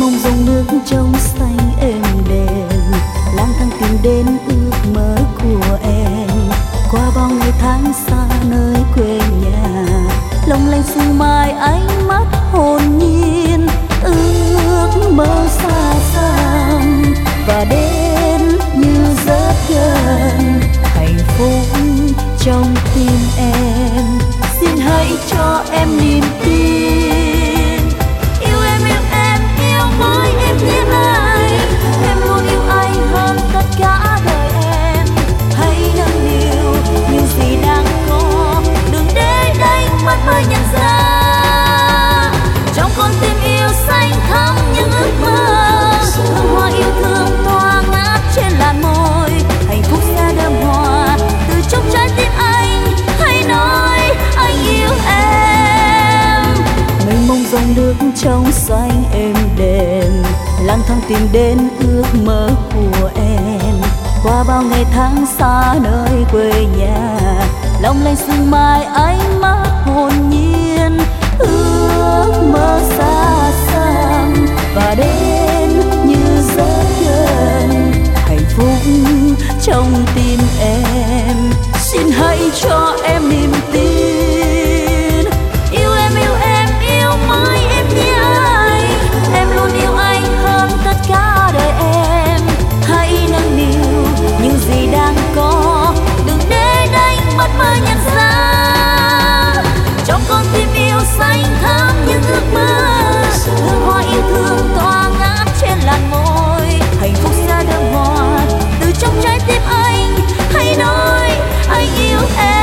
mông dòng nước trong xanh êm đềm, lang thang tìm đến ước mơ của em. Qua bao ngày tháng xa nơi quê nhà, long lanh sương mai ánh mắt hồn nhiên, ước mơ xa xăm và đến như rất gần. Hạnh phúc trong tim em, xin hãy cho em niềm tin. Yêu em yêu mãi em nhé anh, em luôn yêu anh hơn tất cả đời em. Hãy nâng niu những gì đang có, đừng để đánh mất mới nhận ra. Trong con tim yêu xanh thắm những ước mơ, hương hoa yêu thương tỏa ngát trên làn môi. Hạnh phúc sẽ đơm hoa từ trong trái tim anh, hãy nói anh yêu em. Mênh mông dòng nước trong xanh êm đềm, lang thang tìm đến ước mơ của em. Qua bao ngày tháng xa nơi quê nhà, long lanh sương mai ánh mắt hồn nhiên, ước mơ xa xăm và đến như rất gần. Hạnh phúc trong tim em, xin hãy cho em niềm tin. Yêu em yêu mãi em nhé anh, em luôn yêu anh hơn tất cả đời em. Hãy nâng niu những gì đang có, đừng để đánh mất mới nhận ra. Trong con tim yêu xanh thắm những ước mơ, hương hoa yêu thương tỏa ngát trên làn môi. Hạnh phúc sẽ đơm hoa từ trong trái tim anh, hãy nói anh yêu em.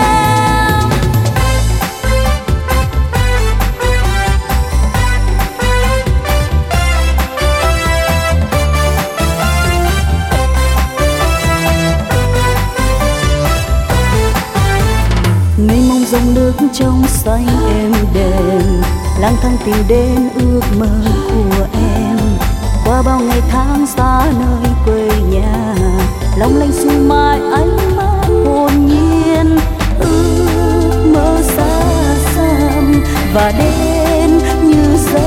Mênh mông dòng nước trong xanh êm đềm, lang thang tìm đến ước mơ của em. Qua bao ngày tháng xa nơi quê nhà, long lanh sương mai ánh mắt hồn nhiên, ước mơ xa xăm và đến như giấc